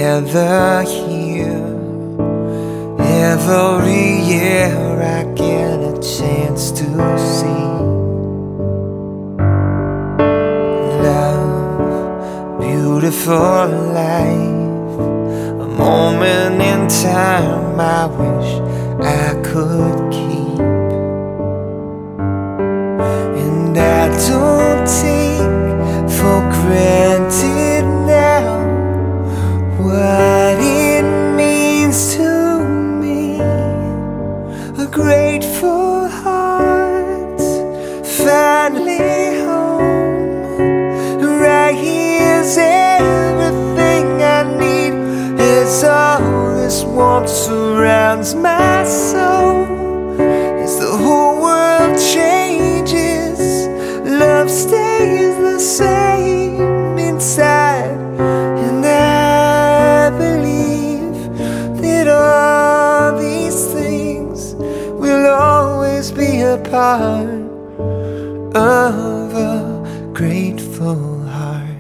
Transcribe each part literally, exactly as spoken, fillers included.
together here. Every year I get a chance to see love, beautiful life, a moment in time I wish I could keep. And I don't take for granted now what it means to me. A grateful heart finally home. Right here's everything I need. As all this warmth surrounds my soul, as the whole world changes, love stays the same inside. And I believe that all these things will always be a part of a grateful heart.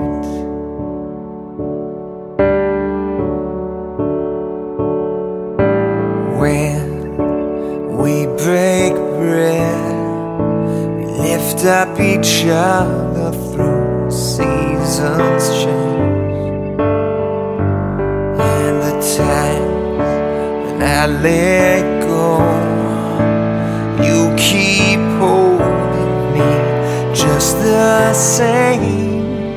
When we break bread, lift up each other through seasons change. And the times when I let go, you keep holding me just the same.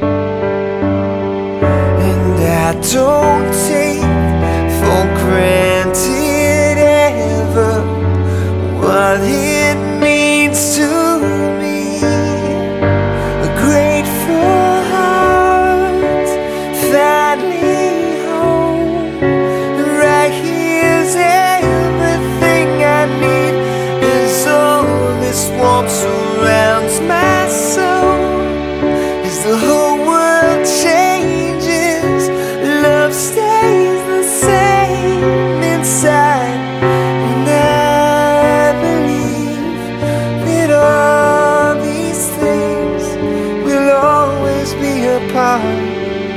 And I don't take for granted ever what it means to me. A grateful heart finally home. Right here's everything I need. As all this warmth surrounds my soul, as the whole world changes, love stays the same inside. And I believe that all these things will always be a part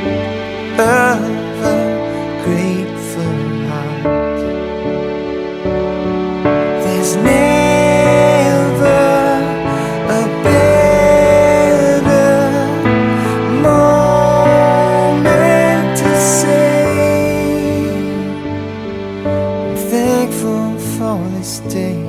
of a grateful heart. There's never a better moment to say I'm thankful for this day.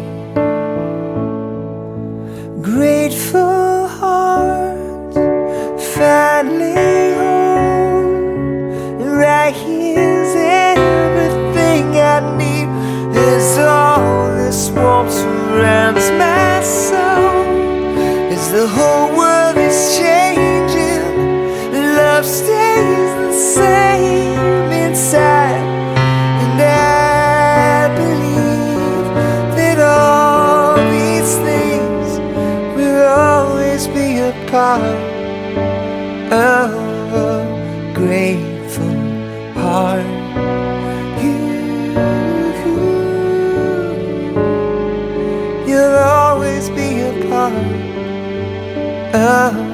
Grateful heart finally home. And right here's everything I need. As all this warmth surrounds my soul, as the whole world is changing, love stays the same inside. And I believe that all these things will always be a part of a grateful heart. You'll always be a part of